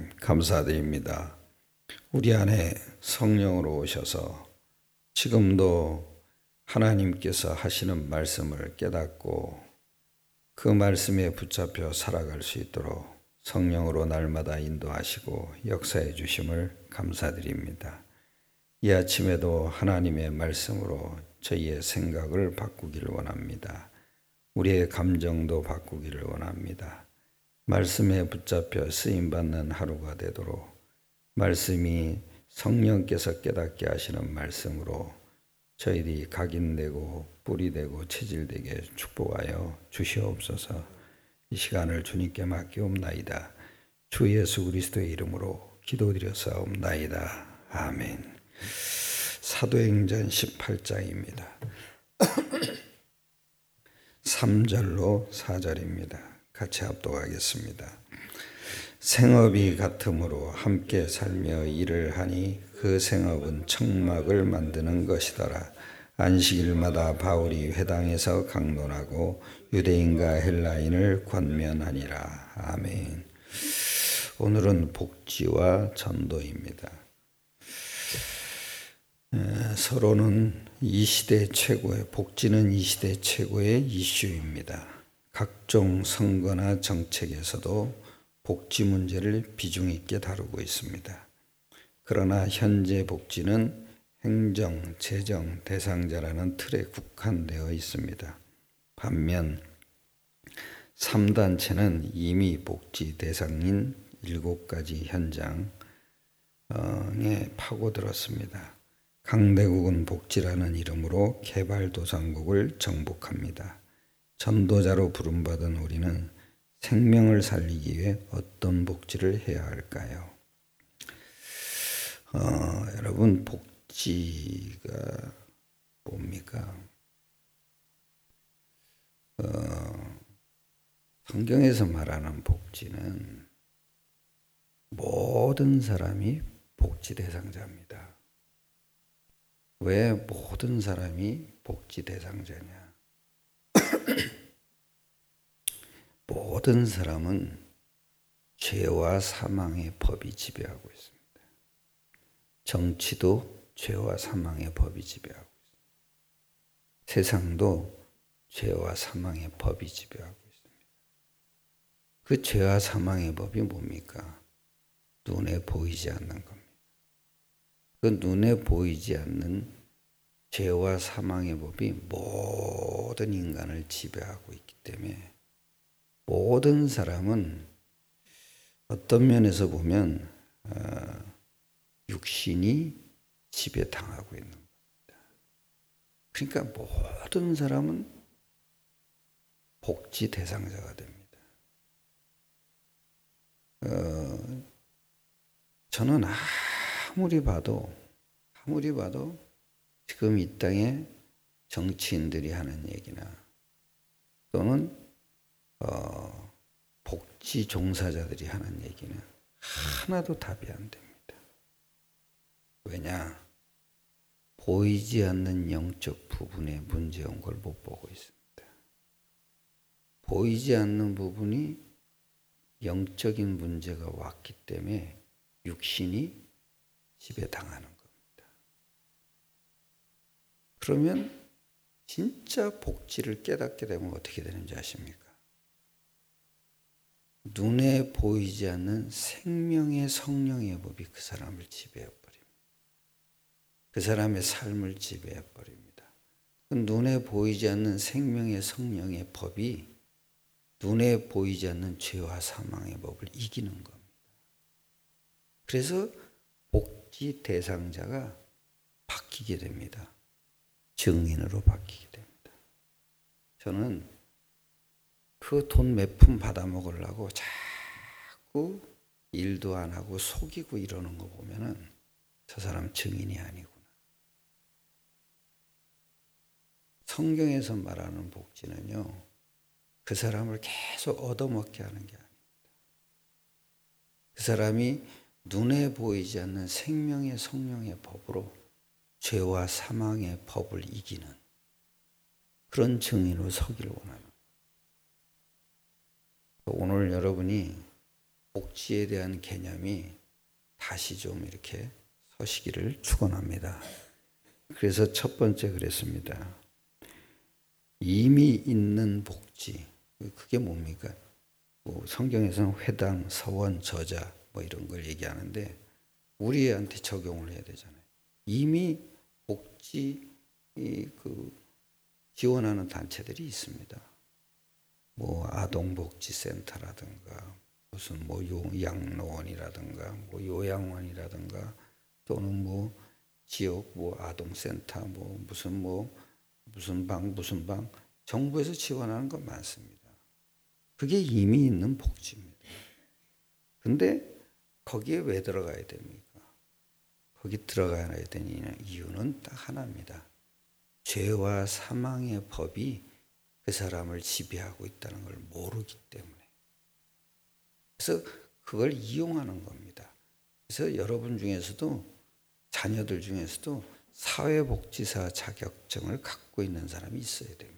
하나님 감사드립니다. 우리 안에 성령으로 오셔서 지금도 하나님께서 하시는 말씀을 깨닫고 그 말씀에 붙잡혀 살아갈 수 있도록 성령으로 날마다 인도하시고 역사해 주심을 감사드립니다. 이 아침에도 하나님의 말씀으로 저희의 생각을 바꾸기를 원합니다. 우리의 감정도 바꾸기를 원합니다. 말씀에 붙잡혀 쓰임받는 하루가 되도록 말씀이 성령께서 깨닫게 하시는 말씀으로 저희들이 각인되고 뿌리되고 체질되게 축복하여 주시옵소서. 이 시간을 주님께 맡기옵나이다. 주 예수 그리스도의 이름으로 기도드렸사옵나이다. 아멘. 사도행전 18장입니다. 3절로 4절입니다. 같이 합독하겠습니다. 생업이 같으므로 함께 살며 일을 하니 그 생업은 청막을 만드는 것이더라. 안식일마다 바울이 회당에서 강론하고 유대인과 헬라인을 권면하니라. 아멘. 오늘은 복지와 전도입니다. 서로는 이 시대 최고의 복지는 이 시대 최고의 이슈입니다. 각종 선거나 정책에서도 복지 문제를 비중 있게 다루고 있습니다. 그러나 현재 복지는 행정, 재정 대상자라는 틀에 국한되어 있습니다. 반면 3단체는 이미 복지 대상인 7가지 현장에 파고들었습니다. 강대국은 복지라는 이름으로 개발도상국을 정복합니다. 전도자로 부름받은 우리는 생명을 살리기 위해 어떤 복지를 해야 할까요? 여러분, 복지가 뭡니까? 성경에서 말하는 복지는 모든 사람이 복지 대상자입니다. 왜 모든 사람이 복지 대상자냐? 모든 사람은 죄와 사망의 법이 지배하고 있습니다. 정치도 죄와 사망의 법이 지배하고 있습니다. 세상도 죄와 사망의 법이 지배하고 있습니다. 그 죄와 사망의 법이 뭡니까? 눈에 보이지 않는 겁니다. 그 눈에 보이지 않는 죄와 사망의 법이 모든 인간을 지배하고 있기 때문에 모든 사람은 어떤 면에서 보면 육신이 지배당하고 있는 겁니다. 그러니까 모든 사람은 복지 대상자가 됩니다. 저는 아무리 봐도 지금 이 땅에 정치인들이 하는 얘기나 또는 복지 종사자들이 하는 얘기는 하나도 답이 안 됩니다. 왜냐? 보이지 않는 영적 부분에 문제온 걸 못 보고 있습니다. 보이지 않는 부분이 영적인 문제가 왔기 때문에 육신이 지배당하는 겁니다. 그러면 진짜 복지를 깨닫게 되면 어떻게 되는지 아십니까? 눈에 보이지 않는 생명의 성령의 법이 그 사람을 지배해버립니다. 그 사람의 삶을 지배해버립니다. 눈에 보이지 않는 생명의 성령의 법이 눈에 보이지 않는 죄와 사망의 법을 이기는 겁니다. 그래서 복지 대상자가 바뀌게 됩니다. 증인으로 바뀌게 됩니다. 저는 그 돈 몇 푼 받아 먹으려고 자꾸 일도 안 하고 속이고 이러는 거 보면은 저 사람 증인이 아니구나. 성경에서 말하는 복지는요, 그 사람을 계속 얻어먹게 하는 게 아닙니다. 그 사람이 눈에 보이지 않는 생명의 성령의 법으로 죄와 사망의 법을 이기는 그런 증인으로 서기를 원합니다. 오늘 여러분이 복지에 대한 개념이 다시 좀 이렇게 서시기를 축원합니다. 그래서 첫 번째 그랬습니다. 이미 있는 복지, 그게 뭡니까? 성경에서는 회당, 서원, 저자 뭐 이런 걸 얘기하는데 우리한테 적용을 해야 되잖아요. 이미 복지 지원하는 단체들이 있습니다. 뭐 아동복지센터라든가 무슨 뭐 양로원이라든가 뭐 요양원이라든가 또는 뭐 지역 뭐 아동센터 뭐 무슨 방 정부에서 지원하는 건 많습니다. 그게 이미 있는 복지입니다. 근데 거기에 왜 들어가야 됩니까? 거기 들어가야 되는 이유는 딱 하나입니다. 죄와 사망의 법이 그 사람을 지배하고 있다는 걸 모르기 때문에. 그래서 그걸 이용하는 겁니다. 그래서 여러분 중에서도 자녀들 중에서도 사회복지사 자격증을 갖고 있는 사람이 있어야 됩니다.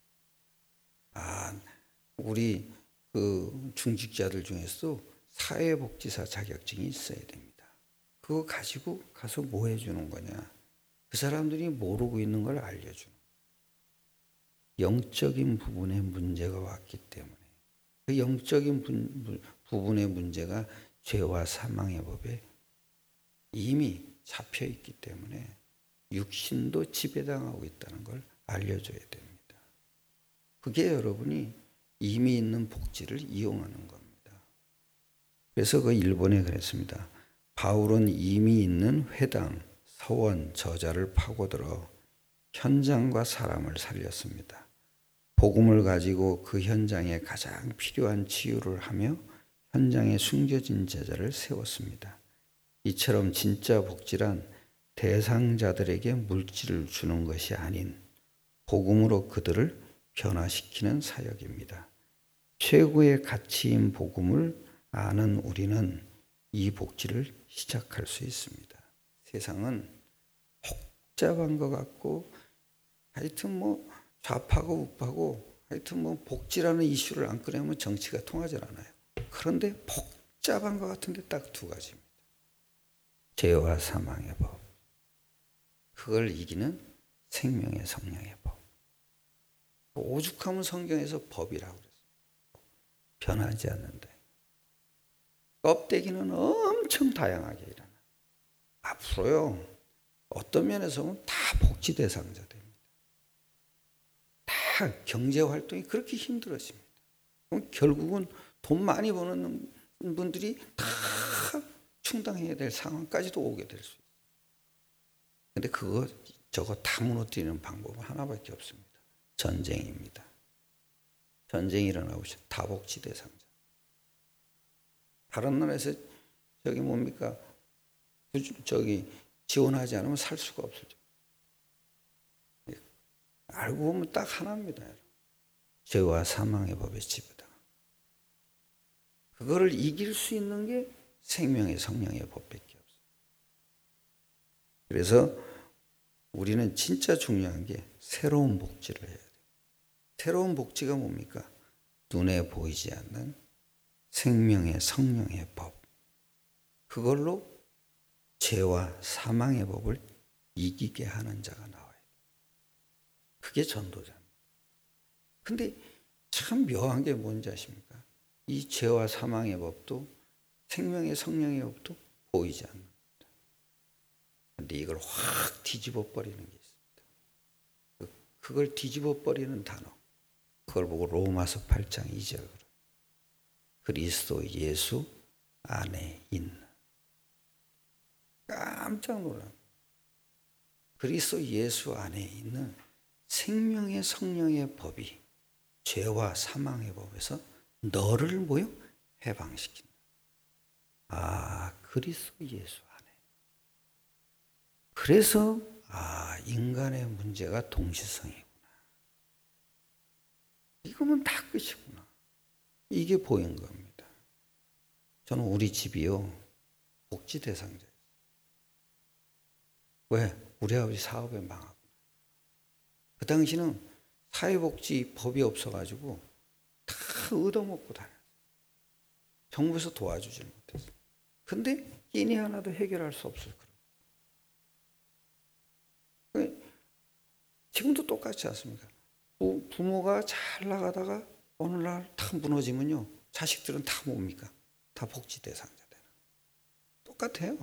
우리 그 중직자들 중에서도 사회복지사 자격증이 있어야 됩니다. 그거 가지고 가서 뭐 해주는 거냐? 그 사람들이 모르고 있는 걸 알려주는 거예요. 영적인 부분에 문제가 왔기 때문에 그 영적인 부분의 문제가 죄와 사망의 법에 이미 잡혀 있기 때문에 육신도 지배당하고 있다는 걸 알려줘야 됩니다. 그게 여러분이 이미 있는 복지를 이용하는 겁니다. 그래서 그 일본에 그랬습니다. 바울은 이미 있는 회당, 서원, 저자를 파고들어 현장과 사람을 살렸습니다. 복음을 가지고 그 현장에 가장 필요한 치유를 하며 현장에 숨겨진 제자를 세웠습니다. 이처럼 진짜 복지란 대상자들에게 물질을 주는 것이 아닌 복음으로 그들을 변화시키는 사역입니다. 최고의 가치인 복음을 아는 우리는 이 복지를 시작할 수 있습니다. 세상은 복잡한 것 같고 하여튼 뭐 좌파고 우파고 하여튼 뭐 복지라는 이슈를 안 꺼내면 정치가 통하지 않아요. 그런데 복잡한 것 같은데 딱 두 가지입니다. 죄와 사망의 법. 그걸 이기는 생명의 성령의 법. 오죽하면 성경에서 법이라고 그랬어요. 변하지 않는다. 껍데기는 엄청 다양하게 일어나. 앞으로요. 어떤 면에서 보면 다 복지 대상자 됩니다. 다 경제 활동이 그렇게 힘들어집니다. 그럼 결국은 돈 많이 버는 분들이 다 충당해야 될 상황까지도 오게 될 수 있어요. 근데 저거 다 무너뜨리는 방법은 하나밖에 없습니다. 전쟁입니다. 전쟁이 일어나고 있어요. 다복지 대상자. 다른 나라에서 저기 뭡니까? 지원하지 않으면 살 수가 없어져. 알고 보면 딱 하나입니다. 죄와 사망의 법에 지배다. 그거를 이길 수 있는 게 생명의 성령의 법밖에 없어요. 그래서 우리는 진짜 중요한 게 새로운 복지를 해야 돼요. 새로운 복지가 뭡니까? 눈에 보이지 않는 생명의 성령의 법. 그걸로 죄와 사망의 법을 이기게 하는 자가 나와요. 그게 전도자입니다. 근데 참 묘한 게 뭔지 아십니까? 이 죄와 사망의 법도 생명의 성령의 법도 보이지 않는다. 근데 이걸 확 뒤집어 버리는 게 있습니다. 그걸 뒤집어 버리는 단어. 그걸 보고 로마서 8장 2절. 그리스도 예수 안에 있는. 깜짝 놀랍니다. 그리스도 예수 안에 있는 생명의 성령의 법이 죄와 사망의 법에서 너를 뭐요? 해방시킨다. 그리스도 예수 안에. 그래서 인간의 문제가 동시성이구나. 이거면 다 끝이구나. 이게 보인 겁니다. 저는 우리 집이요. 복지 대상자예요. 왜? 우리 아버지 사업에 망하구나. 그 당시는 사회복지 법이 없어가지고 다 얻어먹고 다녔어요. 정부에서 도와주질 못했어요. 근데 끼니 하나도 해결할 수 없을 거예요. 지금도 똑같지 않습니까? 부모가 잘 나가다가 어느 날 탁 무너지면요, 자식들은 다 뭡니까? 다 복지 대상자 되는. 똑같아요.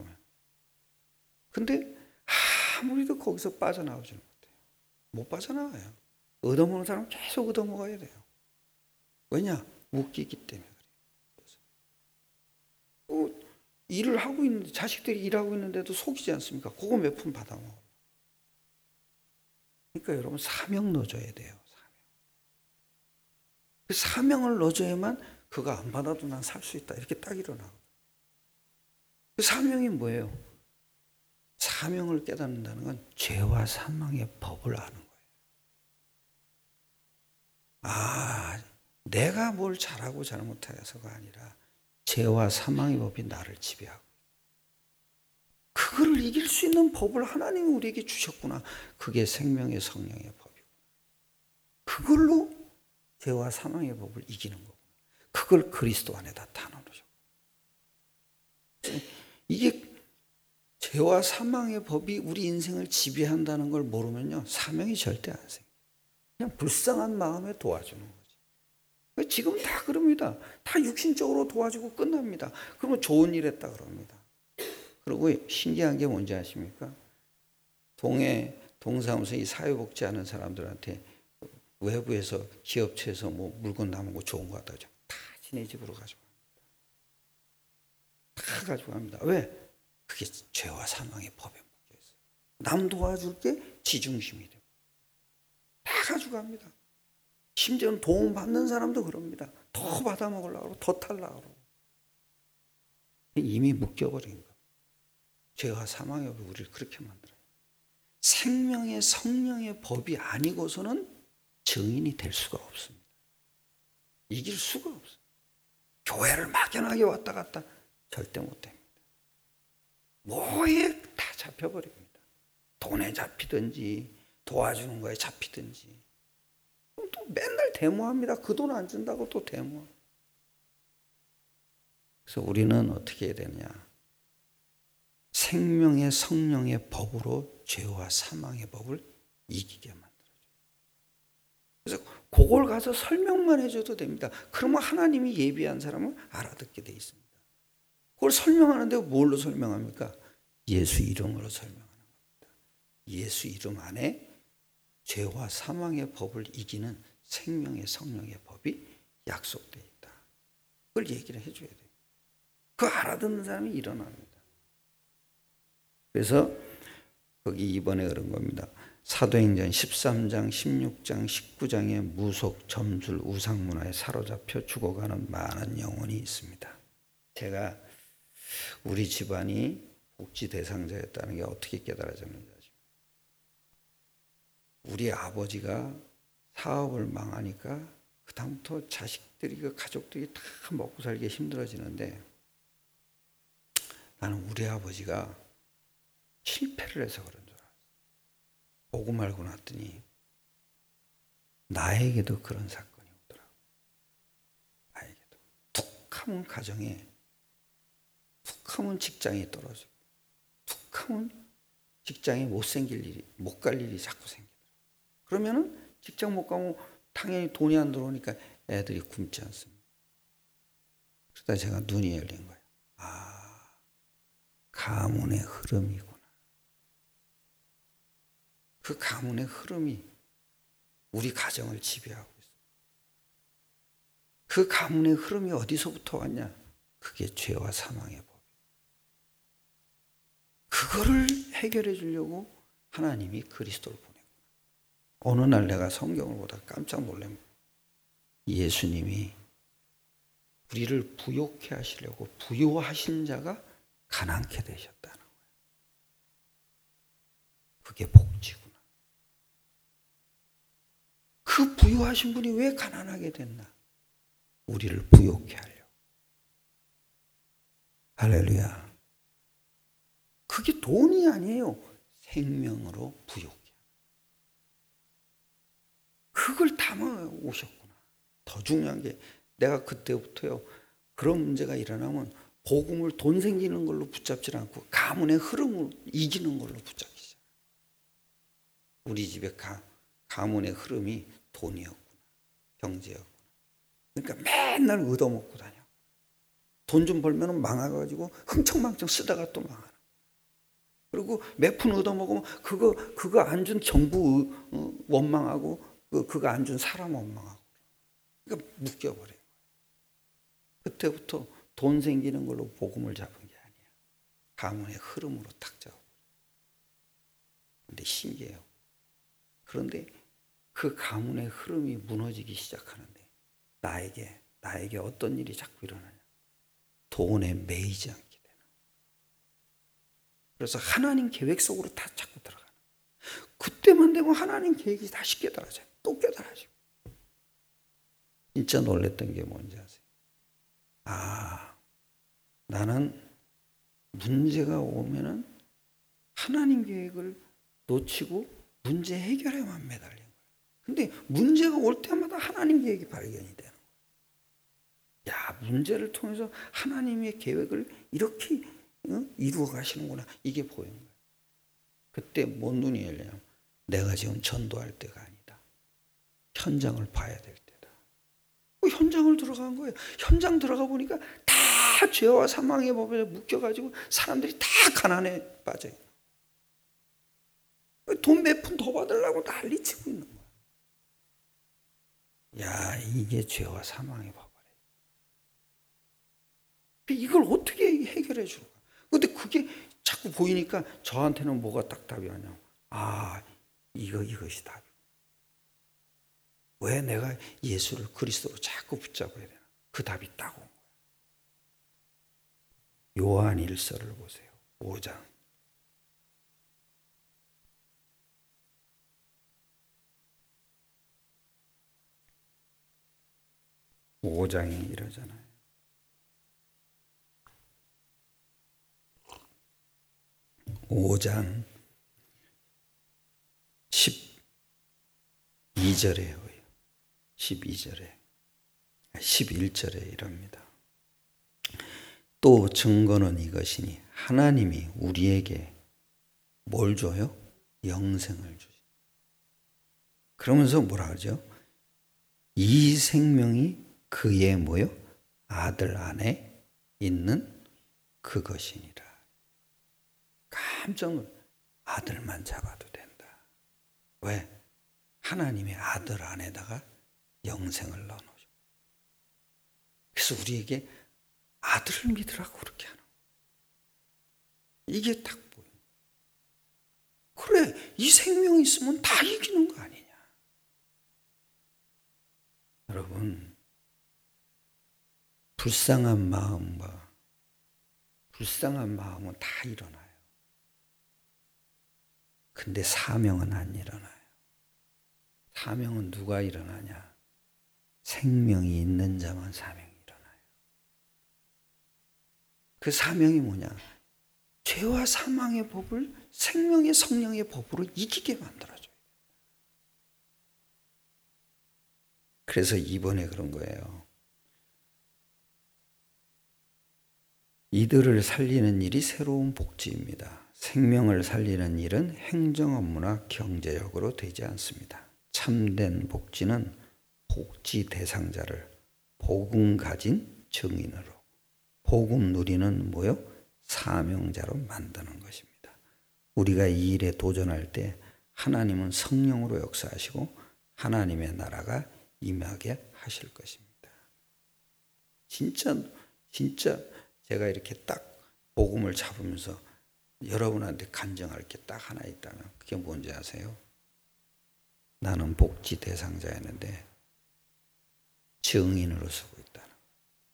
근데 아무리도 거기서 빠져나오지 못해요. 못 빠져나와요. 얻어먹는 사람은 계속 얻어먹어야 돼요. 왜냐? 묶이기 때문에 그래요. 일을 하고 있는데, 자식들이 일하고 있는데도 속이지 않습니까? 그거 몇 푼 받아먹어요. 그러니까 여러분, 사명 넣어줘야 돼요. 그 사명을 넣어줘야만 그거 안 받아도 난 살 수 있다, 이렇게 딱 일어나고. 그 사명이 뭐예요? 사명을 깨닫는다는 건 죄와 사망의 법을 아는 거예요. 내가 뭘 잘하고 잘못해서가 아니라 죄와 사망의 법이 나를 지배하고, 그거를 이길 수 있는 법을 하나님이 우리에게 주셨구나. 그게 생명의 성령의 법이고, 그걸로 죄와 사망의 법을 이기는 거구나. 그걸 그리스도 안에다 다 넣으셨고, 이게 죄와 사망의 법이 우리 인생을 지배한다는 걸 모르면요, 사명이 절대 안 생겨요. 그냥 불쌍한 마음에 도와주는 거지. 지금 다 그럽니다. 다 육신적으로 도와주고 끝납니다. 그러면 좋은 일 했다 그럽니다. 그리고 신기한 게 뭔지 아십니까? 동사무소 이 사회복지하는 사람들한테 외부에서 기업체에서 뭐 물건 남은 거 좋은 거 갖다 줘. 다 지네 집으로 가져갑니다. 다 가져갑니다. 왜? 그게 죄와 사망의 법에 묶여 있어요. 남 도와줄 게 지중심이 돼요. 다 가져갑니다. 심지어는 도움 받는 사람도 그럽니다. 더 받아먹으려고 그러고 더 탈라고 그러고. 이미 묶여버린 거예요. 죄와 사망의 법이 우리를 그렇게 만들어요. 생명의 성령의 법이 아니고서는 증인이 될 수가 없습니다. 이길 수가 없어요. 교회를 막연하게 왔다 갔다 절대 못됩니다. 뭐에 다 잡혀버립니다. 돈에 잡히든지 도와주는 거에 잡히든지. 또 맨날 데모합니다. 그 돈 안 준다고 또 데모. 그래서 우리는 어떻게 해야 되느냐? 생명의 성령의 법으로 죄와 사망의 법을 이기게 만들어줘요. 그래서 그걸 가서 설명만 해줘도 됩니다. 그러면 하나님이 예비한 사람은 알아듣게 돼 있습니다. 그걸 설명하는데 뭘로 설명합니까? 예수 이름으로 설명하는 겁니다. 예수 이름 안에 죄와 사망의 법을 이기는 생명의 성령의 법이 약속되어 있다. 그걸 얘기를 해줘야 돼요. 그거 알아듣는 사람이 일어납니다. 그래서 거기 이번에 그런 겁니다. 사도행전 13장, 16장, 19장의 무속, 점술, 우상문화에 사로잡혀 죽어가는 많은 영혼이 있습니다. 제가 우리 집안이 복지 대상자였다는 게 어떻게 깨달아졌는지 아십니까? 우리 아버지가 사업을 망하니까 그다음부터 자식들이, 가족들이 다 먹고 살기 힘들어지는데, 나는 우리 아버지가 실패를 해서 그런 줄 알았어요. 보고 말고 났더니 나에게도 그런 사건이 오더라고요. 나에게도. 툭하면 가정에, 툭하면 직장이 떨어지고, 툭하면 직장에 못 갈 일이 자꾸 생기더라고요. 그러면은 직장 못 가면 당연히 돈이 안 들어오니까 애들이 굶지 않습니다. 그러다 제가 눈이 열린 거예요. 가문의 흐름이구나. 그 가문의 흐름이 우리 가정을 지배하고 있어요. 그 가문의 흐름이 어디서부터 왔냐? 그게 죄와 사망의 법. 그거를 해결해 주려고 하나님이 그리스도를 보내고, 어느 날 내가 성경을 보다 깜짝 놀란 거예요. 예수님이 우리를 부욕해 하시려고 부요하신 자가 가난케 되셨다는 거예요. 그게 복지구나. 그 부요하신 분이 왜 가난하게 됐나? 우리를 부욕해 하려고. 할렐루야. 그게 돈이 아니에요. 생명으로 부욕해. 그걸 담아 오셨구나. 더 중요한 게, 내가 그때부터요, 그런 문제가 일어나면 복음을 돈 생기는 걸로 붙잡지 않고 가문의 흐름을 이기는 걸로 붙잡기 시작해요. 우리 집에 가문의 흐름이 돈이었구나, 경제였구나. 그러니까 맨날 얻어먹고 다녀. 돈 좀 벌면 망해가지고 흥청망청 쓰다가 또 망하는. 그리고 몇 푼 얻어먹으면 그거 안 준 정부 원망하고 그거 안 준 사람 원망하고. 그러니까 묶여버려요. 그때부터 돈 생기는 걸로 복음을 잡은 게 아니야. 가문의 흐름으로 탁 잡아. 근데 신기해요. 그런데 그 가문의 흐름이 무너지기 시작하는데 나에게 어떤 일이 자꾸 일어나냐. 돈에 매이지 않게 되는. 그래서 하나님 계획 속으로 다 자꾸 들어가는. 그때만 되면 하나님 계획이 다시 깨달아져요. 또 깨달아지고. 진짜 놀랬던 게 뭔지 아세요? 나는 문제가 오면은 하나님 계획을 놓치고 문제 해결에만 매달린 거예요. 근데 문제가 올 때마다 하나님 계획이 발견이 되는 거예요. 문제를 통해서 하나님의 계획을 이렇게 이루어 가시는구나. 이게 보이는 거예요. 그때 뭔 눈이 열려요? 내가 지금 전도할 때가 아니다. 현장을 봐야 될 때다. 현장을 들어간 거예요. 현장 들어가 보니까 다 죄와 사망의 법에 묶여가지고 사람들이 다 가난에 빠져요. 돈 몇 푼 더 받으려고 난리치고 있는 거야. 이게 죄와 사망의 법이래. 이걸 어떻게 해결해 줄까? 근데 그게 자꾸 보이니까 저한테는 뭐가 딱 답이 오냐? 이것이 답이야. 왜 내가 예수를 그리스도로 자꾸 붙잡아야 되나? 그 답이 딱 온 거야. 요한 1서를 보세요. 5장. 5장이 이러잖아요. 5장 12절에요. 11절에 이럽니다. 또 증거는 이것이니 하나님이 우리에게 뭘 줘요? 영생을 주시. 그러면서 뭐라 하죠? 이 생명이 그의 뭐요? 아들 안에 있는 그것이니라. 깜짝 놀라. 아들만 잡아도 된다. 왜? 하나님의 아들 안에다가 영생을 넣어놓으셔. 그래서 우리에게 아들을 믿으라고 그렇게 하는 거예요. 이게 딱 보여요. 그래, 이 생명이 있으면 다 이기는 거 아니냐. 여러분, 불쌍한 마음은 다 일어나요. 근데 사명은 안 일어나요. 사명은 누가 일어나냐? 생명이 있는 자만 사명이 일어나요. 그 사명이 뭐냐? 죄와 사망의 법을 생명의 성령의 법으로 이기게 만들어줘요. 그래서 이번에 그런 거예요. 이들을 살리는 일이 새로운 복지입니다. 생명을 살리는 일은 행정 업무나 경제력으로 되지 않습니다. 참된 복지는 복지 대상자를 복음 가진 증인으로, 복음 누리는 뭐요? 사명자로 만드는 것입니다. 우리가 이 일에 도전할 때 하나님은 성령으로 역사하시고 하나님의 나라가 임하게 하실 것입니다. 진짜 제가 이렇게 딱 복음을 잡으면서 여러분한테 간증할 게 딱 하나 있다면 그게 뭔지 아세요? 나는 복지 대상자였는데 증인으로 서고 있다는 거예요.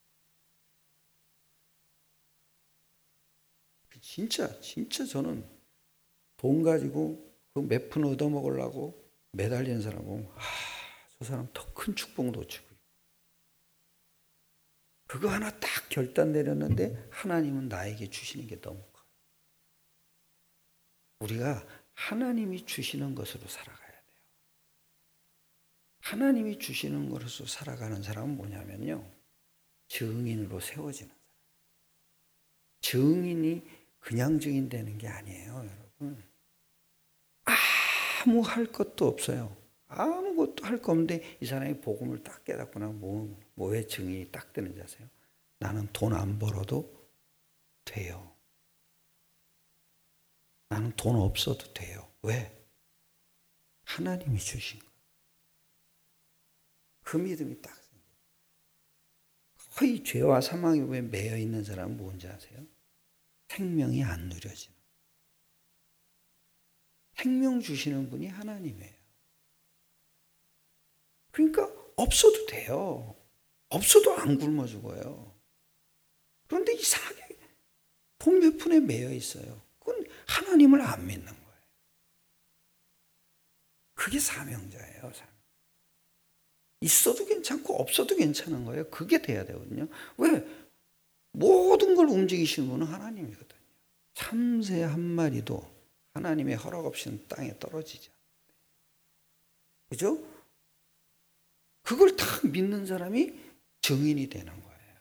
진짜 저는 돈 가지고 그 몇 푼 얻어먹으려고 매달리는 사람 보면 저 사람 더 큰 축복 놓치고 그거 하나 딱 결단 내렸는데 하나님은 나에게 주시는 게 너무 커요. 우리가 하나님이 주시는 것으로 살아가야 돼요. 하나님이 주시는 것으로 살아가는 사람은 뭐냐면요. 증인으로 세워지는 사람. 증인이 그냥 증인 되는 게 아니에요, 여러분. 아무 할 것도 없어요. 아무것도 할 거 없는데 이 사람이 복음을 딱 깨닫구나. 뭐에 증인이 딱 되는지 아세요? 나는 돈 안 벌어도 돼요. 나는 돈 없어도 돼요. 왜? 하나님이 주신 거예요. 그 믿음이 딱 생겨요. 거의 죄와 사망에 매여 있는 사람은 뭔지 아세요? 생명이 안 누려지는. 생명 주시는 분이 하나님이에요. 그러니까 없어도 돼요. 없어도 안 굶어 죽어요. 그런데 이상하게 돈 몇 푼에 매여 있어요. 그건 하나님을 안 믿는 거예요. 그게 사명자예요. 있어도 괜찮고 없어도 괜찮은 거예요. 그게 돼야 되거든요. 왜? 모든 걸 움직이시는 분은 하나님이거든요. 참새 한 마리도 하나님의 허락 없이는 땅에 떨어지지 않아요. 그죠? 그걸 딱 믿는 사람이 증인이 되는 거예요.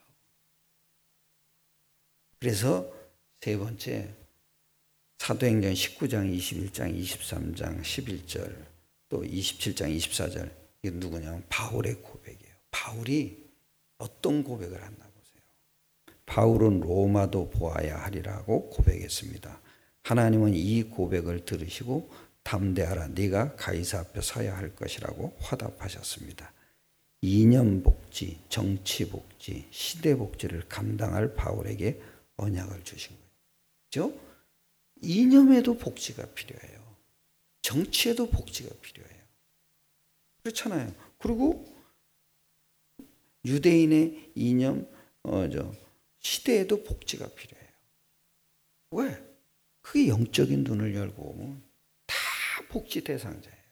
그래서 세 번째, 사도행전 19장, 21장, 23장, 11절, 또 27장, 24절. 이게 누구냐면 바울의 고백이에요. 바울이 어떤 고백을 한다고 보세요. 바울은 로마도 보아야 하리라고 고백했습니다. 하나님은 이 고백을 들으시고 담대하라, 네가 가이사 앞에 서야 할 것이라고 화답하셨습니다. 이념 복지, 정치 복지, 시대 복지를 감당할 바울에게 언약을 주신 거예요. 그렇죠? 이념에도 복지가 필요해요. 정치에도 복지가 필요해요. 그렇잖아요. 그리고 유대인의 이념, 시대에도 복지가 필요해요. 왜? 그게 영적인 눈을 열고 오면 다 복지 대상자예요.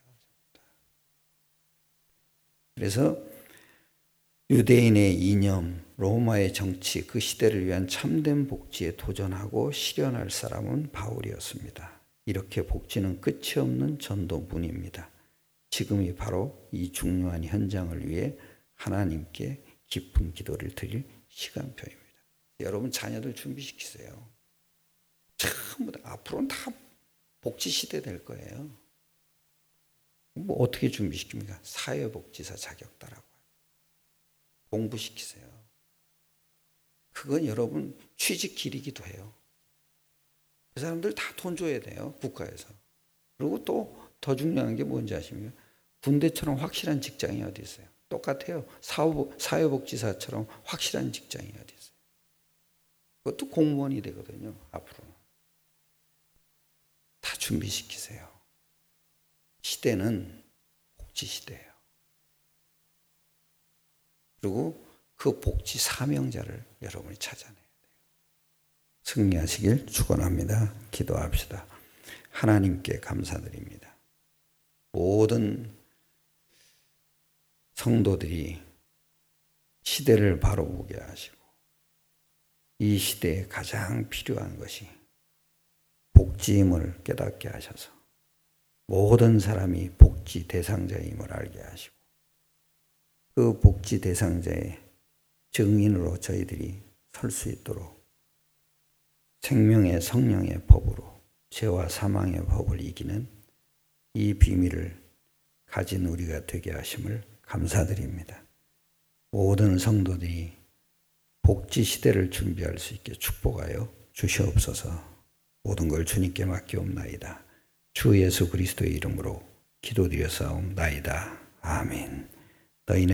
그래서 유대인의 이념, 로마의 정치, 그 시대를 위한 참된 복지에 도전하고 실현할 사람은 바울이었습니다. 이렇게 복지는 끝이 없는 전도문입니다. 지금이 바로 이 중요한 현장을 위해 하나님께 깊은 기도를 드릴 시간표입니다. 여러분 자녀들 준비시키세요. 전부 다 앞으로는 다 복지 시대 될 거예요. 뭐 어떻게 준비시킵니까? 사회복지사 자격 따라고 공부시키세요. 그건 여러분 취직 길이기도 해요. 그 사람들 다 돈 줘야 돼요. 국가에서. 그리고 또 더 중요한 게 뭔지 아십니까? 군대처럼 확실한 직장이 어디 있어요? 똑같아요. 사회복지사처럼 확실한 직장이 어디 있어요? 그것도 공무원이 되거든요. 앞으로는. 다 준비시키세요. 시대는 복지 시대예요. 그리고 그 복지 사명자를 여러분이 찾아내야 돼요. 승리하시길 축원합니다. 기도합시다. 하나님께 감사드립니다. 모든 성도들이 시대를 바로 보게 하시고 이 시대에 가장 필요한 것이 복지임을 깨닫게 하셔서 모든 사람이 복지 대상자임을 알게 하시고 그 복지 대상자의 증인으로 저희들이 설 수 있도록 생명의 성령의 법으로 죄와 사망의 법을 이기는 이 비밀을 가진 우리가 되게 하심을 감사드립니다. 모든 성도들이 복지 시대를 준비할 수 있게 축복하여 주시옵소서. 모든 걸 주님께 맡기옵나이다. 주 예수 그리스도의 이름으로 기도드려 싸움나이다. 아멘. 너희는